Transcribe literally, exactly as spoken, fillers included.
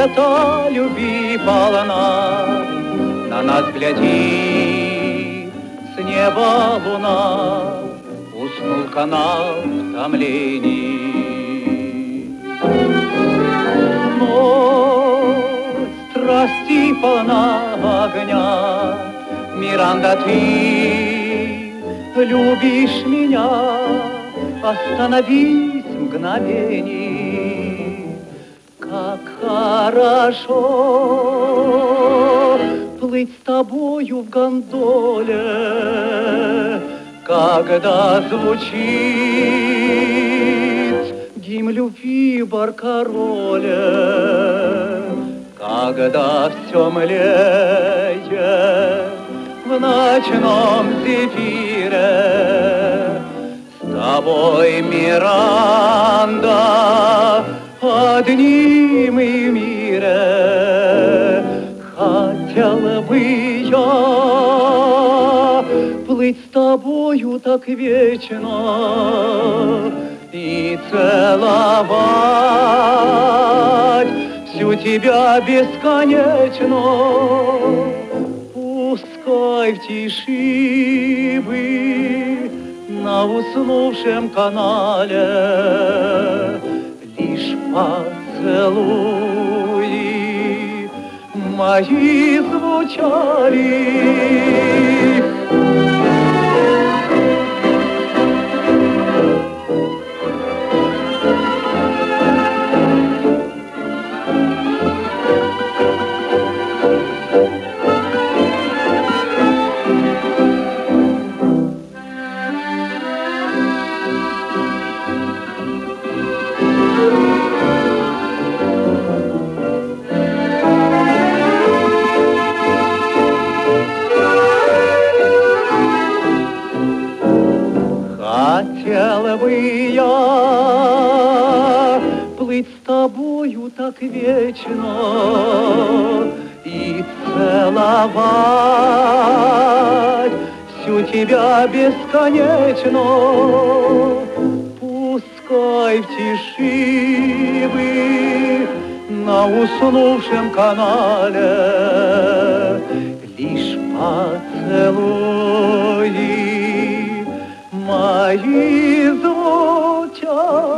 лета любви полна, на нас глядит с неба луна, уснул канал в томлении. Но страсти полна огня, Миранда, ты любишь меня, остановись мгновение. Как хорошо плыть с тобою в гондоле, когда звучит гимн любви баркароле, когда все млеет в ночном зефире. С тобой, Миранда, одни мы в мире. Хотела бы я плыть с тобою так вечно и целовать всю тебя бесконечно. Пускай в тиши вы на уснувшем канале лишь поцелуи мои звучали. Хотела бы я плыть с тобою так вечно и целовать всю тебя бесконечно. Пускай в тиши вы на уснувшем канале лишь поцелуи мои звучат.